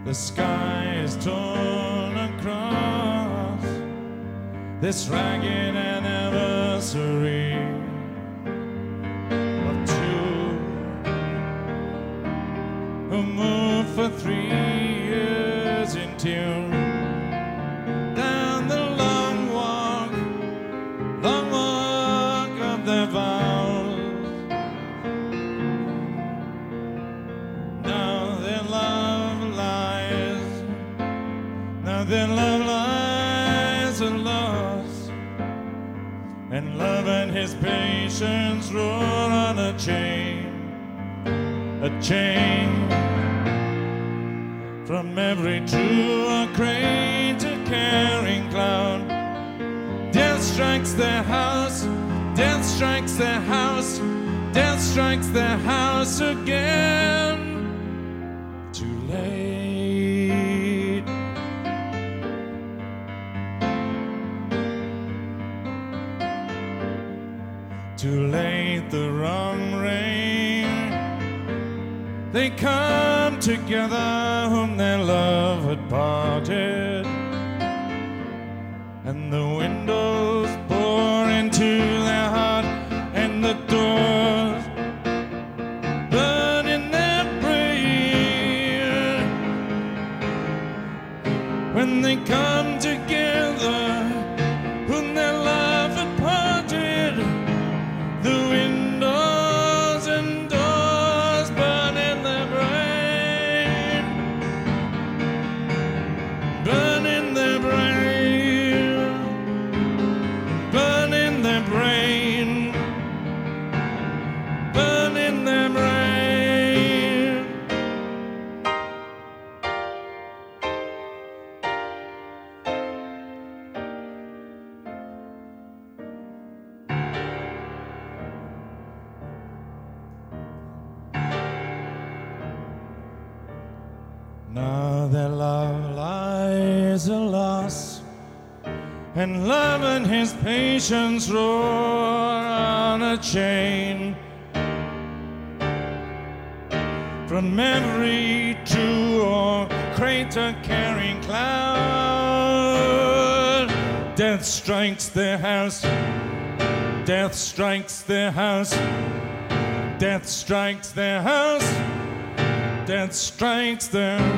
The sky is torn across this ragged anniversary of two who moved for 3 years in tune down the long walk of their vows. Now their love lies are lost, and love and his patience roll on a chain from every true or crater carrying cloud. Death strikes their house, death strikes their house, death strikes their house again. Too late. Too late, the wrong rain. They come together whom their love had parted, and the windows pour into their heart, and the doors burn in their brain. When they come together whom their love had parted, the windows and doors burn in their brain, burn in their brain, burn in their brain, burn in their brain. Now their love lies a loss, and love and his patience roar on a chain from every true or crater carrying cloud. Death strikes their house, death strikes their house, death strikes their house, death strikes their